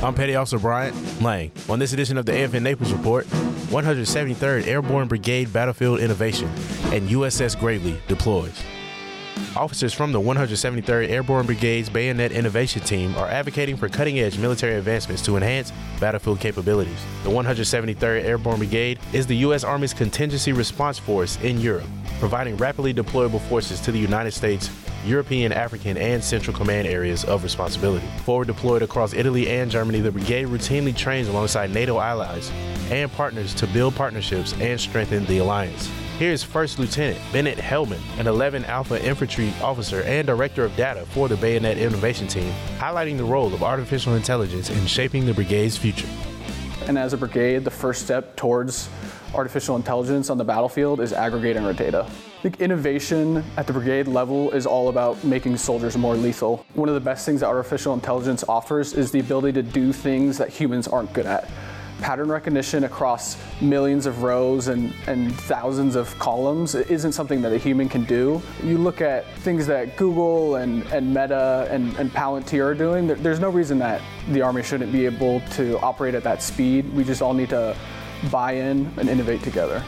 I'm Petty Officer Bryant Lang. On this edition of the AFN Naples Report, 173rd Airborne Brigade Battlefield Innovation and USS Gravely deploys. Officers from the 173rd Airborne Brigade's Bayonet Innovation Team are advocating for cutting-edge military advancements to enhance battlefield capabilities. The 173rd Airborne Brigade is the U.S. Army's contingency response force in Europe, providing rapidly deployable forces to the United States, European, African, and Central Command areas of responsibility. Forward deployed across Italy and Germany, the brigade routinely trains alongside NATO allies and partners to build partnerships and strengthen the alliance. Here's First Lieutenant Bennett Hellman, an 11 Alpha Infantry officer and Director of Data for the Bayonet Innovation Team, highlighting the role of artificial intelligence in shaping the brigade's future. And as a brigade, the first step towards artificial intelligence on the battlefield is aggregating our data. I think innovation at the brigade level is all about making soldiers more lethal. One of the best things that artificial intelligence offers is the ability to do things that humans aren't good at. Pattern recognition across millions of rows and thousands of columns isn't something that a human can do. You look at things that Google and Meta and Palantir are doing, there's no reason that the Army shouldn't be able to operate at that speed. We just all need to buy in and innovate together.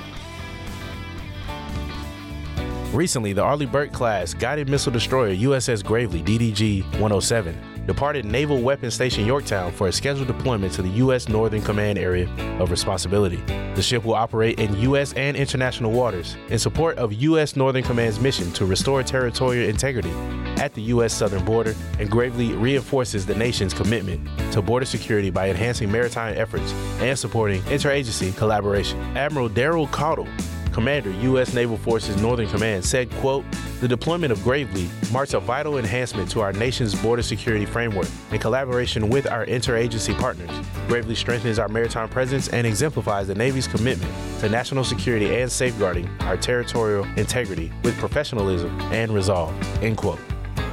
Recently, the Arleigh Burke-class guided missile destroyer USS Gravely DDG-107 departed Naval Weapons Station Yorktown for a scheduled deployment to the U.S. Northern Command Area of Responsibility. The ship will operate in U.S. and international waters in support of U.S. Northern Command's mission to restore territorial integrity at the U.S. southern border, and Gravely reinforces the nation's commitment to border security by enhancing maritime efforts and supporting interagency collaboration. Admiral Daryl Caudle, Commander, U.S. Naval Forces Northern Command, said, quote, "The deployment of Gravely marks a vital enhancement to our nation's border security framework in collaboration with our interagency partners. Gravely strengthens our maritime presence and exemplifies the Navy's commitment to national security and safeguarding our territorial integrity with professionalism and resolve," end quote.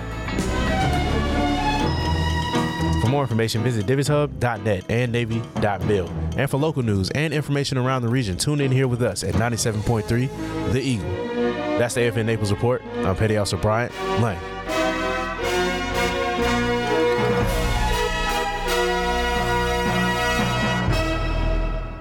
For more information, visit DivviesHub.net and Navy.mil. And for local news and information around the region, tune in here with us at 97.3 The Eagle. That's the AFN Naples Report. I'm Petty Officer Bryant Lang.